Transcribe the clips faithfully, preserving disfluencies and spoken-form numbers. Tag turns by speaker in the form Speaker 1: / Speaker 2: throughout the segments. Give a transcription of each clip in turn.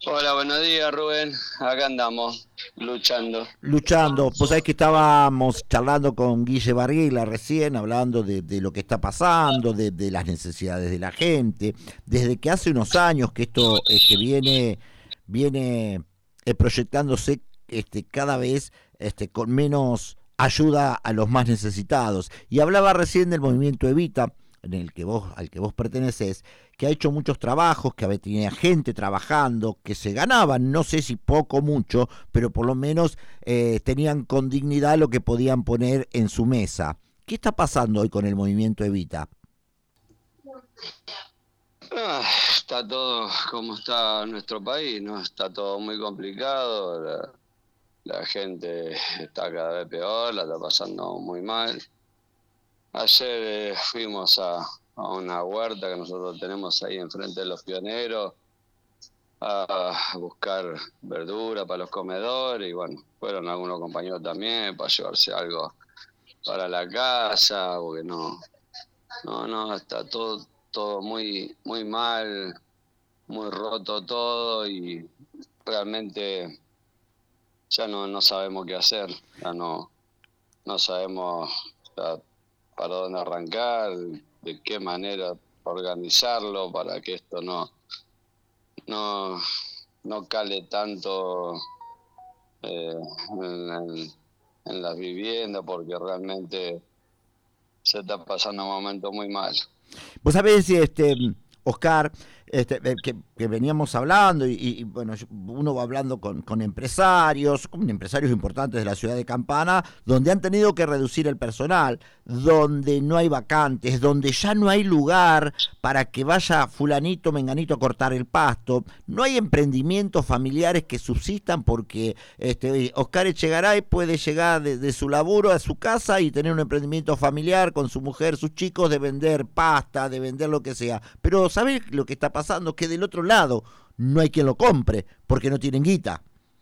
Speaker 1: Hola, buenos días, Rubén. Acá andamos, luchando.
Speaker 2: Luchando. Vos sabés que estábamos charlando con Guille Barriela recién, hablando de, de lo que está pasando, de, de las necesidades de la gente. Desde que hace unos años que esto este, viene, viene eh, proyectándose este, cada vez este, con menos ayuda a los más necesitados. Y hablaba recién del movimiento Evita, en el que vos, al que vos pertenecés, que ha hecho muchos trabajos, que tenía gente trabajando, que se ganaban, no sé si poco o mucho, pero por lo menos eh, tenían con dignidad lo que podían poner en su mesa. ¿Qué está pasando hoy con el movimiento Evita?
Speaker 1: Ah, está todo como está nuestro país, ¿no? Está todo muy complicado, la, la gente está cada vez peor, la está pasando muy mal. Ayer eh, fuimos a, a una huerta que nosotros tenemos ahí enfrente de los pioneros a buscar verdura para los comedores y bueno, fueron algunos compañeros también para llevarse algo para la casa, porque no, no, no, está todo, todo muy, muy mal, muy roto todo y realmente ya no, no sabemos qué hacer, ya no, no sabemos ya para dónde arrancar, de qué manera organizarlo para que esto no, no, no cale tanto eh, en, en, en las viviendas, porque realmente se está pasando un momento muy mal.
Speaker 2: Vos sabés, este, Oscar, este, eh, que, que veníamos hablando y, y, bueno, uno va hablando con, con empresarios, con empresarios importantes de la ciudad de Campana, donde han tenido que reducir el personal, donde no hay vacantes, donde ya no hay lugar para que vaya fulanito, menganito a cortar el pasto, no hay emprendimientos familiares que subsistan porque este, Oscar Echegaray puede llegar de, de su laburo a su casa y tener un emprendimiento familiar con su mujer, sus chicos, de vender pasta, de vender lo que sea. Pero ¿sabés lo que está pasando? Que del otro lado no hay quien lo compre porque no tienen guita.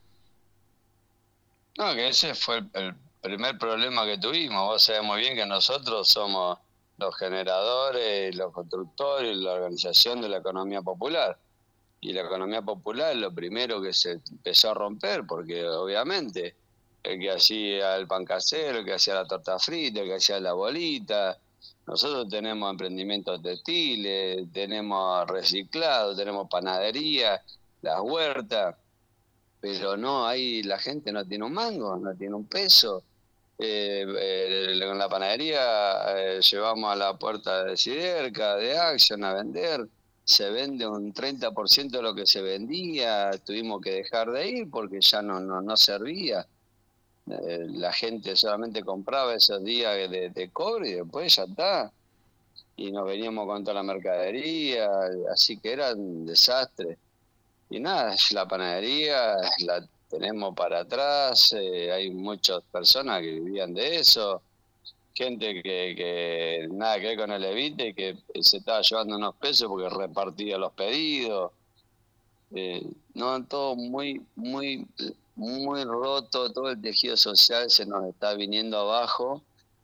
Speaker 1: No, que ese fue el, el primer problema que tuvimos. Vos sabés muy bien que nosotros somos los generadores, los constructores, la organización de la economía popular. Y la economía popular es lo primero que se empezó a romper, porque obviamente el que hacía el pan casero, el que hacía la torta frita, el que hacía la bolita, nosotros tenemos emprendimientos textiles, tenemos reciclado, tenemos panadería, las huertas, pero no, ahí la gente no tiene un mango, no tiene un peso. Eh, eh, con la panadería eh, llevamos a la puerta de Siderca, de Action a vender, se vende un treinta por ciento de lo que se vendía, tuvimos que dejar de ir porque ya no, no, no servía. Eh, la gente solamente compraba esos días de, de cobre y después ya está. Y nos veníamos con toda la mercadería, así que era un desastre. Y nada, la panadería la tenemos para atrás, eh, hay muchas personas que vivían de eso, gente que, que nada que ver con el Evite, que se estaba llevando unos pesos porque repartía los pedidos. Eh, no, todo muy, muy, muy roto, todo el tejido social se nos está viniendo abajo.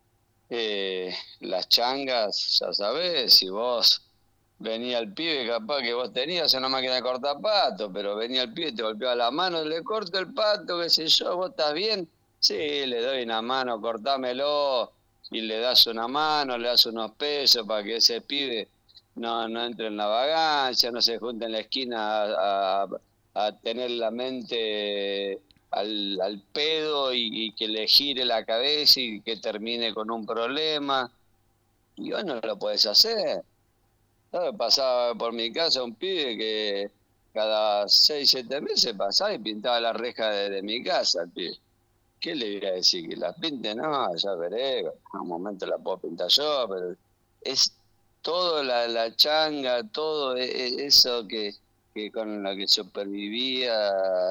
Speaker 1: Eh, las changas, ya sabés, si vos venía el pibe, capaz que vos tenías una máquina de cortar pato, pero venía el pibe, te golpeaba la mano, le corto el pato, qué sé yo, ¿vos estás bien? Sí, le doy una mano, cortámelo, y le das una mano, le das unos pesos para que ese pibe no, no entre en la vagancia, no se junte en la esquina a, a, a tener la mente al, al pedo y, y que le gire la cabeza y que termine con un problema. Y vos no lo podés hacer. ¿Sabes? Pasaba por mi casa un pibe que cada seis, siete meses pasaba y pintaba la reja de, de mi casa, el pibe. ¿Qué le iba a decir? ¿Que la pinte? No, ya veré, en un momento la puedo pintar yo, pero es todo la, la changa, todo e- e- eso que, que con lo que supervivía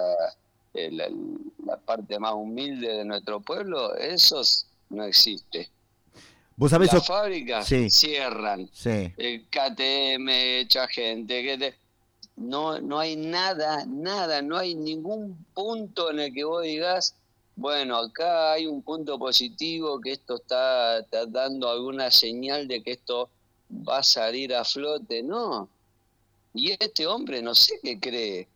Speaker 1: eh, la, la parte más humilde de nuestro pueblo, eso no existe.
Speaker 2: Vos sabés,
Speaker 1: Las
Speaker 2: Os-
Speaker 1: fábricas
Speaker 2: sí,
Speaker 1: cierran,
Speaker 2: sí.
Speaker 1: el K T M echa gente, que te- no, no hay nada, nada, no hay ningún punto en el que vos digas, bueno, acá hay un punto positivo, que esto está, está dando alguna señal de que esto va a salir a flote, no. Y este hombre no sé qué cree,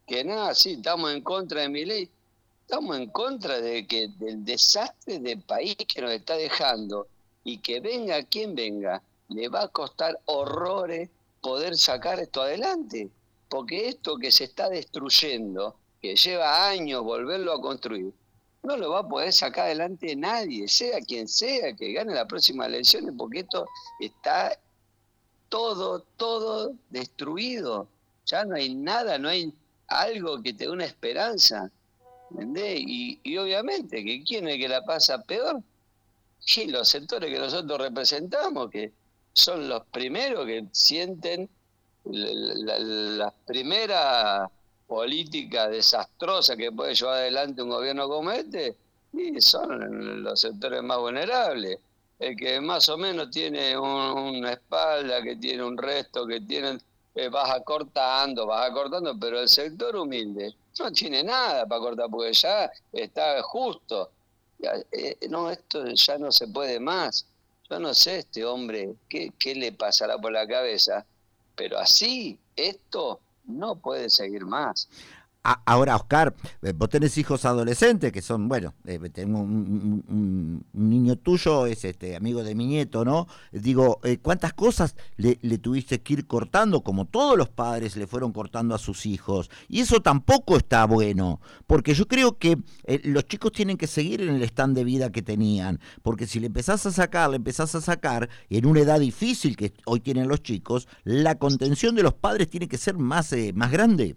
Speaker 1: que nada, sí, estamos en contra de Milei, estamos en contra de que del desastre del país que nos está dejando, y que venga quien venga, le va a costar horrores poder sacar esto adelante, porque esto que se está destruyendo, que lleva años volverlo a construir, no lo va a poder sacar adelante nadie, sea quien sea que gane las próximas elecciones, porque esto está todo, todo destruido. Ya no hay nada, no hay algo que te dé una esperanza, ¿entendés? Y, y obviamente, que ¿quién es el que la pasa peor? Sí, los sectores que nosotros representamos, que son los primeros que sienten la, la, la primera política desastrosa que puede llevar adelante un gobierno como este, y son los sectores más vulnerables. El que más o menos tiene un, una espalda, que tiene un resto, que tienen, eh, vas acortando, vas acortando, pero el sector humilde no tiene nada para cortar, porque ya está justo. Ya, eh, no, esto ya no se puede más. Yo no sé este hombre qué, qué le pasará por la cabeza, pero así, esto no puede seguir más.
Speaker 2: Ahora, Oscar, vos tenés hijos adolescentes que son, bueno, eh, tengo un, un, un niño tuyo, es este amigo de mi nieto, ¿no? Digo, eh, ¿cuántas cosas le, le tuviste que ir cortando, como todos los padres le fueron cortando a sus hijos? Y eso tampoco está bueno, porque yo creo que eh, los chicos tienen que seguir en el stand de vida que tenían, porque si le empezás a sacar, le empezás a sacar, en una edad difícil que hoy tienen los chicos, la contención de los padres tiene que ser más, eh, más grande.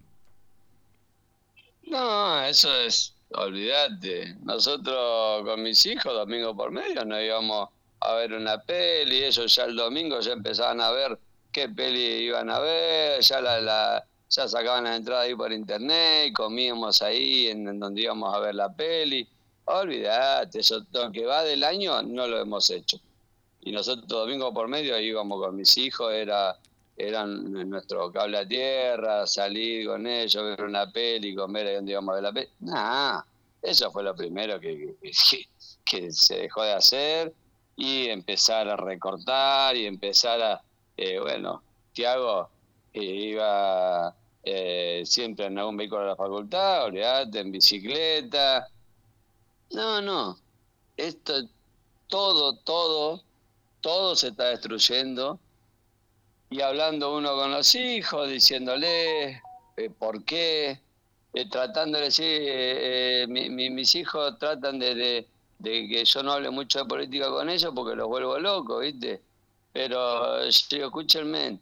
Speaker 1: No, eso es, olvídate. Nosotros con mis hijos, domingo por medio, nos íbamos a ver una peli, ellos ya el domingo ya empezaban a ver qué peli iban a ver, ya la, la ya sacaban la entrada ahí por internet, comíamos ahí en, en donde íbamos a ver la peli. Olvídate, eso lo que va del año no lo hemos hecho. Y nosotros domingo por medio íbamos con mis hijos, era eran nuestro cable a tierra, salir con ellos, ver una peli, comer ahí donde íbamos a ver la peli. Nah, eso fue lo primero que, que, que se dejó de hacer, y empezar a recortar y empezar a, eh, bueno, Tiago eh, iba eh, siempre en algún vehículo de la facultad, olvidate, en bicicleta. No, no, esto, todo, todo, todo se está destruyendo. Y hablando uno con los hijos, diciéndole eh, por qué, eh, tratando de decir, eh, eh, mi, mi, mis hijos tratan de, de, de que yo no hable mucho de política con ellos porque los vuelvo locos, ¿viste? Pero yo digo, escúchenme,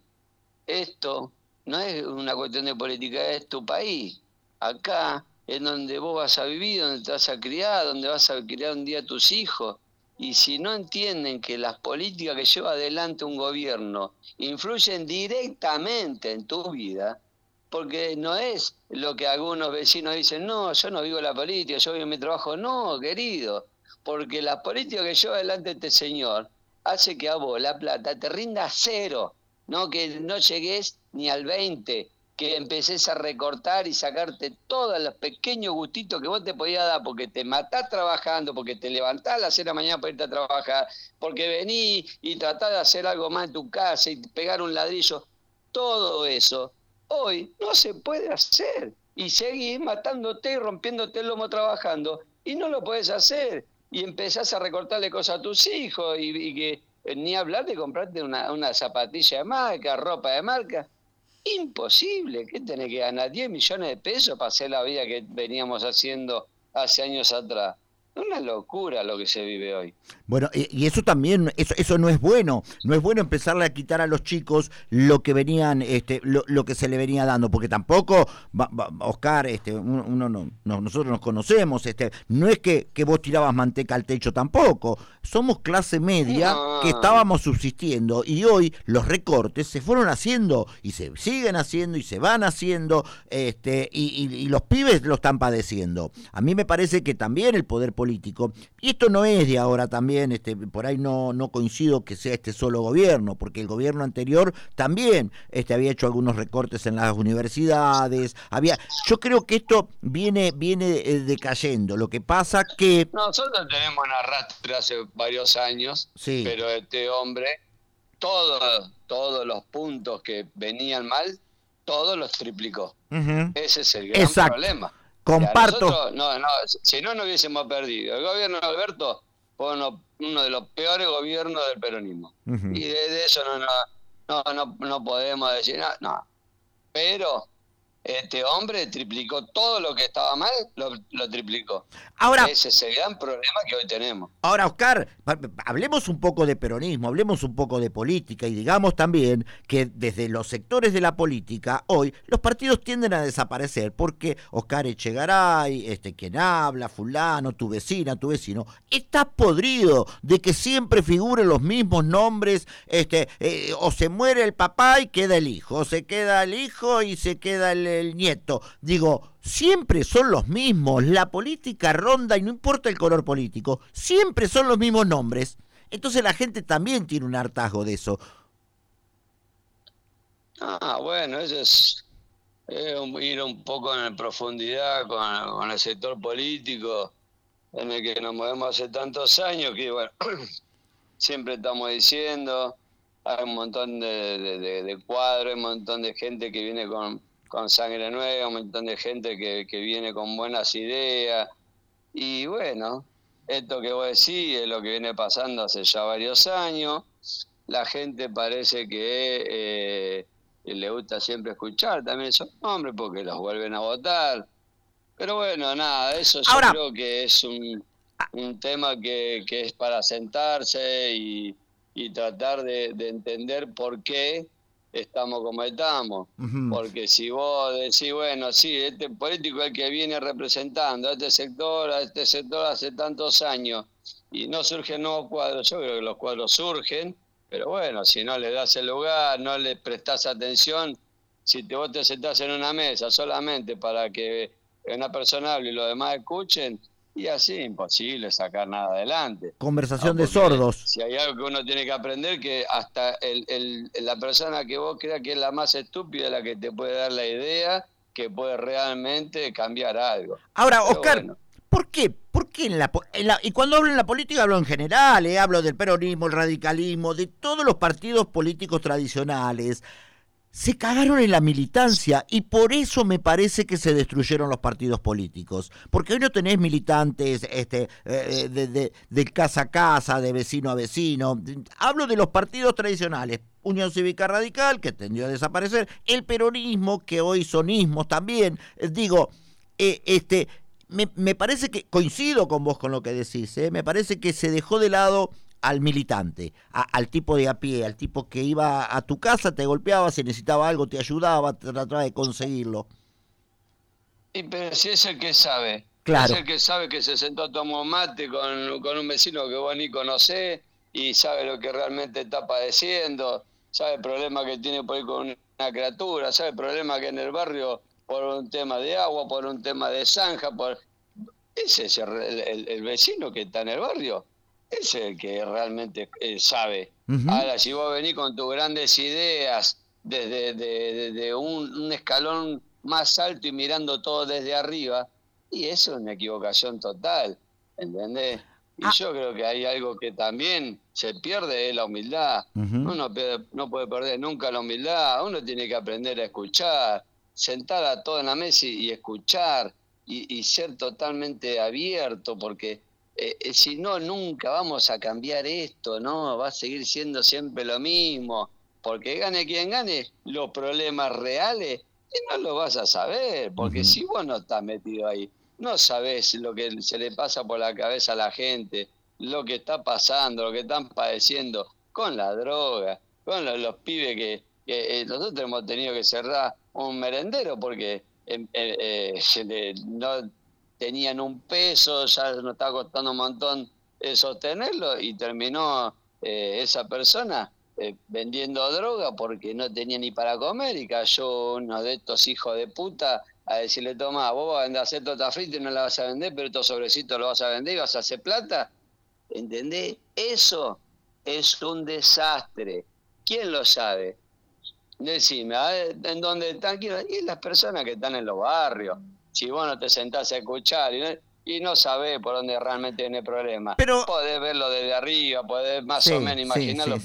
Speaker 1: esto no es una cuestión de política, es tu país. Acá es donde vos vas a vivir, donde te vas a criar, donde vas a criar un día a tus hijos. Y si no entienden que las políticas que lleva adelante un gobierno influyen directamente en tu vida, porque no es lo que algunos vecinos dicen, no, yo no vivo la política, yo vivo mi trabajo. No, querido, porque la política que lleva adelante este señor hace que a vos la plata te rinda cero, no que no llegues ni al veinte, que empecés a recortar y sacarte todos los pequeños gustitos que vos te podías dar, porque te matás trabajando, porque te levantás a las seis de la mañana para irte a trabajar, porque venís y tratás de hacer algo más en tu casa y pegar un ladrillo. Todo eso hoy no se puede hacer, y seguís matándote y rompiéndote el lomo trabajando, y no lo podés hacer, y empezás a recortarle cosas a tus hijos, y, y que eh, ni hablar de comprarte una, una zapatilla de marca, ropa de marca. Imposible, ¿qué tenés que ganar? diez millones de pesos para hacer la vida que veníamos haciendo hace años atrás. Una locura lo que se vive hoy.
Speaker 2: Bueno, y eso también, eso, eso no es bueno, no es bueno empezarle a quitar a los chicos lo que venían, este, lo, lo que se le venía dando, porque tampoco, va, va, Oscar, este, uno, uno no, no, nosotros nos conocemos, este, no es que, que vos tirabas manteca al techo tampoco, somos clase media no. que estábamos subsistiendo, y hoy los recortes se fueron haciendo, y se siguen haciendo, y se van haciendo, este, y, y, y los pibes lo están padeciendo. A mí me parece que también el poder político, y esto no es de ahora también, este, por ahí no, no coincido que sea este solo gobierno, porque el gobierno anterior también este, había hecho algunos recortes en las universidades, había, yo creo que esto viene, viene eh, decayendo, lo que pasa que...
Speaker 1: Nosotros tenemos un arrastre hace varios años, sí. Pero este hombre, todos, todos los puntos que venían mal, todos los triplicó.
Speaker 2: Uh-huh.
Speaker 1: Ese es el gran
Speaker 2: Exacto.
Speaker 1: problema.
Speaker 2: Comparto.
Speaker 1: Nosotros, no, no, si no, no hubiésemos perdido. El gobierno de Alberto fue uno, uno de los peores gobiernos del peronismo. Uh-huh. Y de, de eso no, no, no, no, no podemos decir nada. No. Pero este hombre triplicó todo lo que estaba mal, lo, lo triplicó.
Speaker 2: Ahora,
Speaker 1: ese es el gran problema que hoy tenemos.
Speaker 2: Ahora, Oscar, hablemos un poco de peronismo, hablemos un poco de política y digamos también que desde los sectores de la política hoy los partidos tienden a desaparecer porque Oscar Echegaray, este, quien habla, fulano, tu vecina, tu vecino, está podrido de que siempre figuren los mismos nombres, este, eh, o se muere el papá y queda el hijo, o se queda el hijo y se queda el, el nieto. Digo, siempre son los mismos, la política ronda y no importa el color político, siempre son los mismos nombres. Entonces la gente también tiene un hartazgo de eso.
Speaker 1: Ah, bueno, eso es, es ir un poco en profundidad con, con el sector político en el que nos movemos hace tantos años que, bueno, siempre estamos diciendo, hay un montón de, de, de, de cuadros, hay un montón de gente que viene con con sangre nueva, un montón de gente que, que viene con buenas ideas. Y bueno, esto que vos decís es lo que viene pasando hace ya varios años. La gente parece que eh, le gusta siempre escuchar también esos nombres porque los vuelven a votar. Pero bueno, nada, eso yo Ahora, creo que es un, un tema que, que es para sentarse y, y tratar de, de entender por qué estamos como estamos, uh-huh. Porque si vos decís, bueno, sí, este político es el que viene representando a este sector, a este sector hace tantos años, y no surgen nuevos cuadros, yo creo que los cuadros surgen, pero bueno, si no le das el lugar, no le prestás atención, si te, vos te sentás en una mesa solamente para que una persona hable y los demás escuchen, y así imposible sacar nada adelante.
Speaker 2: Conversación no, de sordos.
Speaker 1: Si hay algo que uno tiene que aprender, que hasta el, el, la persona que vos creas que es la más estúpida es la que te puede dar la idea que puede realmente cambiar algo.
Speaker 2: Ahora, Pero Oscar, bueno. ¿por qué? ¿Por qué en la, en la, y cuando hablo en la política hablo en general, eh, hablo del peronismo, el radicalismo, de todos los partidos políticos tradicionales? Se cagaron en la militancia y por eso me parece que se destruyeron los partidos políticos. Porque hoy no tenés militantes este, eh, de, de, de casa a casa, de vecino a vecino. Hablo de los partidos tradicionales. Unión Cívica Radical, que tendió a desaparecer. El peronismo, que hoy son ismos también. Digo, eh, este, me, me parece que, coincido con vos con lo que decís, eh, me parece que se dejó de lado al militante, a, al tipo de a pie, al tipo que iba a tu casa, te golpeaba, si necesitaba algo, te ayudaba, te trataba de conseguirlo.
Speaker 1: Y pero si es el que sabe,
Speaker 2: claro.
Speaker 1: Es el que sabe que se sentó a tomar mate con, con un vecino que vos ni conocés y sabe lo que realmente está padeciendo, sabe el problema que tiene por ahí con una criatura, sabe el problema que en el barrio por un tema de agua, por un tema de zanja, por ese es el, el, el vecino que está en el barrio. Es el que realmente eh, sabe. Uh-huh. Ahora, si vos venís con tus grandes ideas desde de, de, de un, un escalón más alto y mirando todo desde arriba, y eso es una equivocación total, ¿entendés? Y ah. yo creo que hay algo que también se pierde, es la humildad. Uh-huh. Uno no puede perder nunca la humildad, uno tiene que aprender a escuchar, sentar a todo en la mesa y, y escuchar, y, y ser totalmente abierto, porque Eh, si no, nunca vamos a cambiar esto, ¿no? Va a seguir siendo siempre lo mismo, porque gane quien gane, los problemas reales, y no lo vas a saber, porque uh-huh. si vos no estás metido ahí, no sabés lo que se le pasa por la cabeza a la gente, lo que está pasando, lo que están padeciendo con la droga, con los, los pibes que, que eh, nosotros hemos tenido que cerrar un merendero porque eh, eh, eh, no tenían un peso, ya nos está costando un montón eh, sostenerlo, y terminó eh, esa persona eh, vendiendo droga porque no tenía ni para comer, y cayó uno de estos hijos de puta a decirle, toma, vos vas a vender hacer torta frita y no la vas a vender, pero estos sobrecitos los vas a vender y vas a hacer plata. ¿Entendés? Eso es un desastre. ¿Quién lo sabe? Decime, a ver, ¿en dónde están? Y las personas que están en los barrios. Si vos no te sentás a escuchar y no, y no sabés por dónde realmente viene el problema,
Speaker 2: pero,
Speaker 1: podés verlo desde arriba, podés más sí, o menos imaginarlo, sí, sí, pero sí.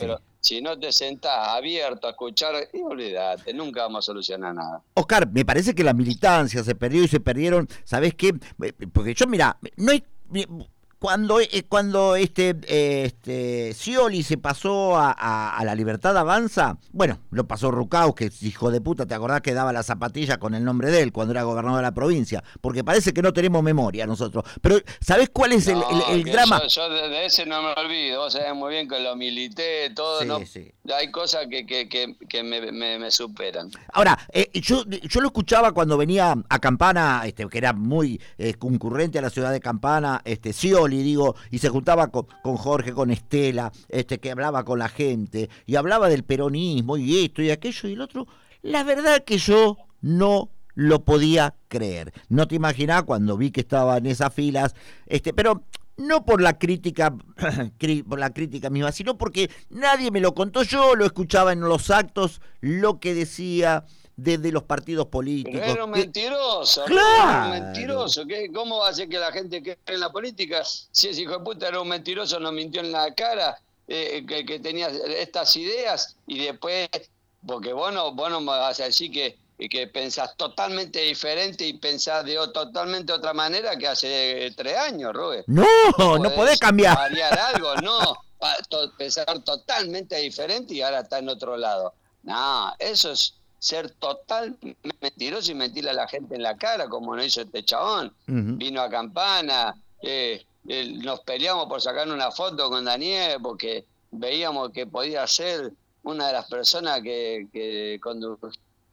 Speaker 1: si no te sentás abierto a escuchar, y olvídate, nunca vamos a solucionar nada.
Speaker 2: Oscar, me parece que la militancia se perdió y se perdieron, ¿sabés qué? Porque yo, mira, no hay... Cuando, eh, cuando este, eh, este Scioli se pasó a, a, a la Libertad Avanza, bueno, lo pasó Rucaus, que hijo de puta, ¿te acordás que daba la zapatilla con el nombre de él cuando era gobernador de la provincia? Porque parece que no tenemos memoria nosotros. Pero, ¿sabés cuál es el,
Speaker 1: No,
Speaker 2: el, el
Speaker 1: que
Speaker 2: drama?
Speaker 1: Yo, yo de, de ese no me olvido, vos sabés muy bien que lo milité, todo,
Speaker 2: Sí,
Speaker 1: no,
Speaker 2: sí.
Speaker 1: hay cosas que, que, que, que me, me, me superan.
Speaker 2: Ahora, eh, yo, yo lo escuchaba cuando venía a Campana, este, que era muy eh, concurrente a la ciudad de Campana, este, Scioli, digo, y se juntaba con, con Jorge, con Estela, este, que hablaba con la gente, y hablaba del peronismo, y esto, y aquello, y el otro. La verdad que yo no lo podía creer. No te imaginás cuando vi que estaba en esas filas, este, pero... no por la crítica por la crítica misma, sino porque nadie me lo contó, yo lo escuchaba en los actos, lo que decía desde los partidos políticos.
Speaker 1: Pero era un mentiroso,
Speaker 2: ¡Claro!
Speaker 1: era un mentiroso. ¿Qué? ¿Cómo va a ser que la gente que cree en la política, si ese hijo de puta era un mentiroso, nos mintió en la cara, eh, que, que tenía estas ideas y después, porque vos no, vos no vas a decir que y que pensás totalmente diferente y pensás de o, totalmente otra manera que hace tres años, Rubén.
Speaker 2: No, no, no podés cambiar.
Speaker 1: Variar algo, no. To, pensar totalmente diferente y ahora está en otro lado. No, eso es ser totalmente mentiroso y mentirle a la gente en la cara, como lo hizo este chabón. Uh-huh. Vino a Campana, eh, eh, nos peleamos por sacar una foto con Daniel porque veíamos que podía ser una de las personas que, que condujo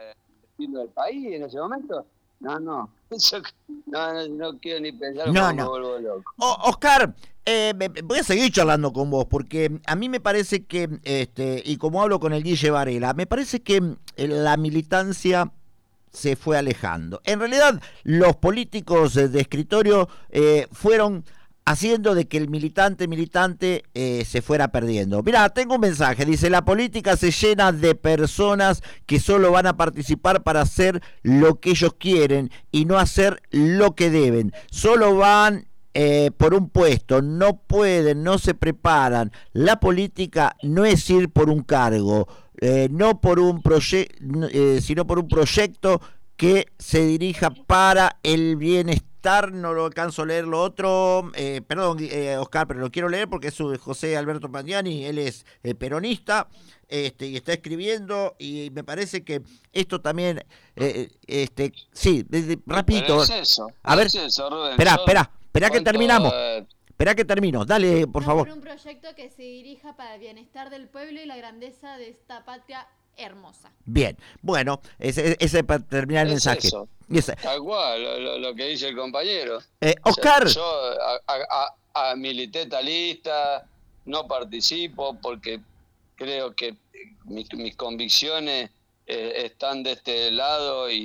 Speaker 1: del país en ese momento. No, no, eso, no, no, no quiero ni pensar
Speaker 2: no,
Speaker 1: cómo
Speaker 2: no.
Speaker 1: me vuelvo loco.
Speaker 2: O, Oscar, eh, voy a seguir charlando con vos porque a mí me parece que, este, y como hablo con el Guille Varela, me parece que la militancia se fue alejando. En realidad, los políticos de escritorio eh, fueron haciendo de que el militante militante eh, se fuera perdiendo. Mirá, tengo un mensaje, dice, la política se llena de personas que solo van a participar para hacer lo que ellos quieren y no hacer lo que deben. Solo van eh, por un puesto, no pueden, no se preparan. La política no es ir por un cargo, eh, no por un proyecto, eh, sino por un proyecto que se dirija para el bienestar. No lo alcanzo a leer lo otro, eh, perdón, eh, Oscar, pero lo quiero leer porque es José Alberto Pandiani, él es eh, peronista, este, y está escribiendo, y me parece que esto también, eh, este, sí, rapidito.
Speaker 1: Es eso,
Speaker 2: a ver,
Speaker 1: es eso, Rubén.
Speaker 2: espera, espera, espera que terminamos.
Speaker 1: Eh...
Speaker 2: Espera que termino, dale, por
Speaker 3: no,
Speaker 2: favor.
Speaker 3: Por un proyecto que se dirija para el bienestar del pueblo y la grandeza de esta patria hermosa.
Speaker 2: Bien, bueno, ese, ese para terminar el
Speaker 1: es
Speaker 2: mensaje.
Speaker 1: Eso.
Speaker 2: Ese.
Speaker 1: Tal cual, lo, lo, lo que dice el compañero.
Speaker 2: Eh, Oscar.
Speaker 1: O sea, yo a, a, a milité talista, no participo porque creo que mis, mis convicciones eh, están de este lado y,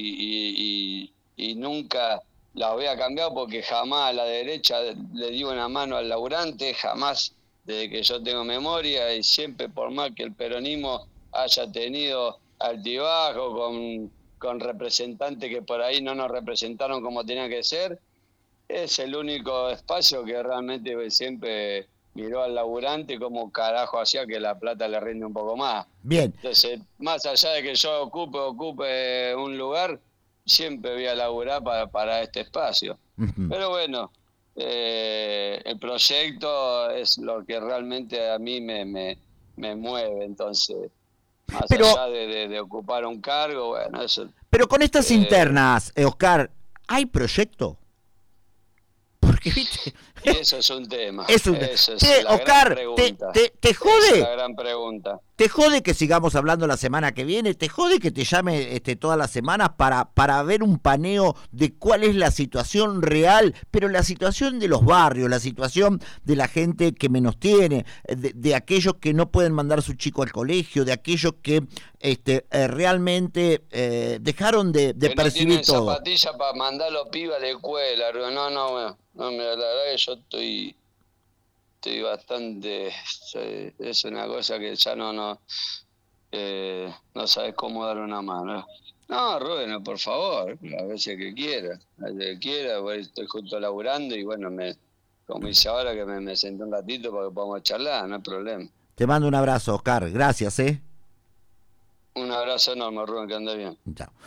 Speaker 1: y, y, y nunca las voy a cambiar porque jamás a la derecha le di una mano al laburante, jamás desde que yo tengo memoria, y siempre por más que el peronismo haya tenido altibajo con, con representantes que por ahí no nos representaron como tenía que ser, es el único espacio que realmente siempre miró al laburante como carajo hacía que la plata le rinde un poco más.
Speaker 2: Bien.
Speaker 1: Entonces, más allá de que yo ocupe ocupe un lugar, siempre voy a laburar para, para este espacio. Uh-huh. Pero bueno, eh, el proyecto es lo que realmente a mí me, me, me mueve, entonces... Más pero, allá de, de, de ocupar un cargo, bueno, eso...
Speaker 2: Pero con estas eh, internas, eh, Oscar, ¿hay proyecto? Porque, viste...
Speaker 1: Eso es un tema.
Speaker 2: Es un...
Speaker 1: Eso es
Speaker 2: te,
Speaker 1: la
Speaker 2: Oscar,
Speaker 1: gran
Speaker 2: te, te, te jode.
Speaker 1: Esa es la gran pregunta.
Speaker 2: Te jode que sigamos hablando la semana que viene, te jode que te llame este, todas las semanas para, para ver un paneo de cuál es la situación real, pero la situación de los barrios, la situación de la gente que menos tiene, de, de aquellos que no pueden mandar a su chico al colegio, de aquellos que este, eh, realmente eh, dejaron de, de
Speaker 1: que
Speaker 2: percibir
Speaker 1: no
Speaker 2: todo.
Speaker 1: Zapatillas para mandar a los pibes a la escuela, no, no, bueno, no, la verdad que yo estoy... Estoy bastante, es una cosa que ya no no eh, no sabes cómo dar una mano. No, Rubén, por favor, a veces que quiera, a veces que quiera, pues estoy junto laburando y bueno, me como dice ahora que me, me senté un ratito para que podamos charlar, no hay problema.
Speaker 2: Te mando un abrazo, Oscar. Gracias, ¿eh?
Speaker 1: Un abrazo enorme, Rubén, que ande bien.
Speaker 2: Chao.